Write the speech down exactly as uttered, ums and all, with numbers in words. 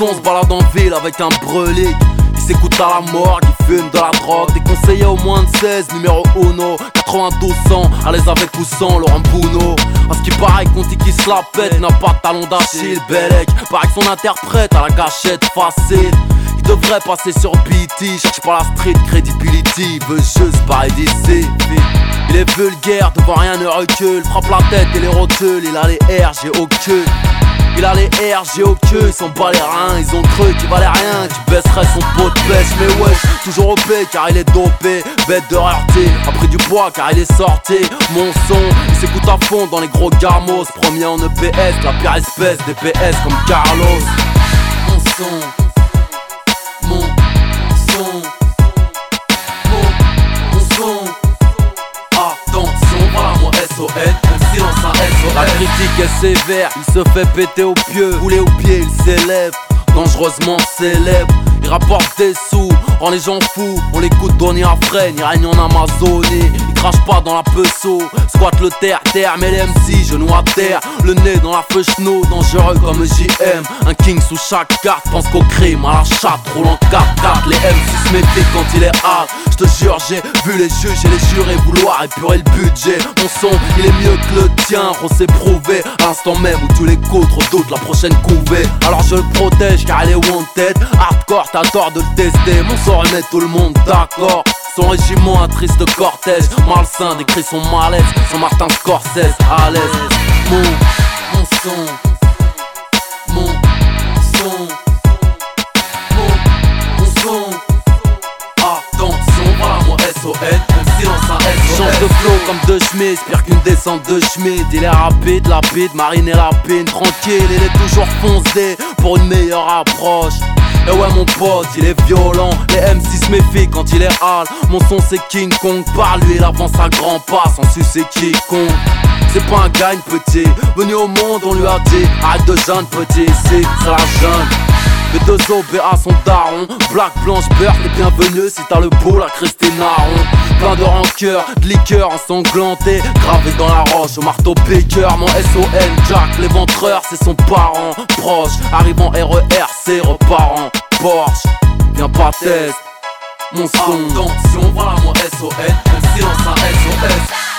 son se balade en ville avec un brelic. Il s'écoute à la morgue, il fume de la drogue. Des conseillers au moins de seize, numéro uno. Quatre-vingt-douze cents, à l'aise avec ou sans Laurent Bouno. À ce qui paraît, Conti qui se la pète n'a pas de talon d'Achille. Bellec, paraît que son interprète à la gâchette facile. Il devrait passer sur B T, cherche pas la street credibility. Veut juste parler d'ici. Il est vulgaire, devant rien ne recule. Frappe la tête et les rotules, il a les R G au queue. Il a les R G au queue, ils s'en bat les reins. Ils ont cru qu'il valait rien, qu'il baisserait son pot de pêche. Mais wesh, toujours O P car il est dopé. Bête de rareté, a pris du poids car il est sorti. Mon son, il s'écoute à fond dans les gros gamos. Premier en E P S, la pire espèce des P S comme Carlos. Mon son, mon son, mon, mon son. Attention, voilà mon S O N, même si lance un S O N. La critique est sévère, il se fait péter au pieu. Boulet au pied, il s'élève, dangereusement célèbre. Il rapporte des sous, rend les gens fous. On l'écoute donner à freine, il règne en Amazonie. Il crache pas dans la peso, squatte le terre-terre. Mais les M C, genoux à terre, le nez dans la feuille chenot. Dangereux comme J M, un king sous chaque carte. Pense qu'au crime, à la chatte, roule en quatre quatre. Les M C se méfient quand il est hard. Je te jure, j'ai vu les juges et les jurés vouloir épurer le budget. Mon son, il est mieux que le tien, on s'est prouvé. À l'instant même où tu l'écoutes, redoute la prochaine couvée. Alors je le protège car il est wanted. Hardcore, t'as tort de le tester. Mon son remet tout le monde d'accord. Son régiment, un triste cortège. Malsain décrit son malaise. Son Martin Scorsese à l'aise. Mon, mon son, mon son, mon, mon son. Attention, voilà mon S O N, même si lance un S O N. Change de flow comme de Schmitt, pire qu'une descente de Schmitt. Il est rapide, lapide, marine et lapine. Tranquille, il est toujours foncé pour une meilleure approche. Et ouais mon pote, il est violent. Les M C se méfient quand il est hal. Mon son c'est King Kong, par lui il avance à grands pas sans sucer quiconque. C'est pas un gagne petit, venu au monde on lui a dit arrête de jeune petit, ici c'est la jeune. Les deux O B A sont darons, Black, Blanche, Beurre, t'es bienvenue si t'as le beau, la Christine Aron. Plein de rancœur, de liqueur ensanglanté, gravé dans la roche au marteau piqueur. Mon S O N, Jack, l'éventreur, c'est son parent proche, arrivant R E R C, reparant, Porsche, viens pas test, mon son. Attention, voilà mon S O N, même si lance un S O S.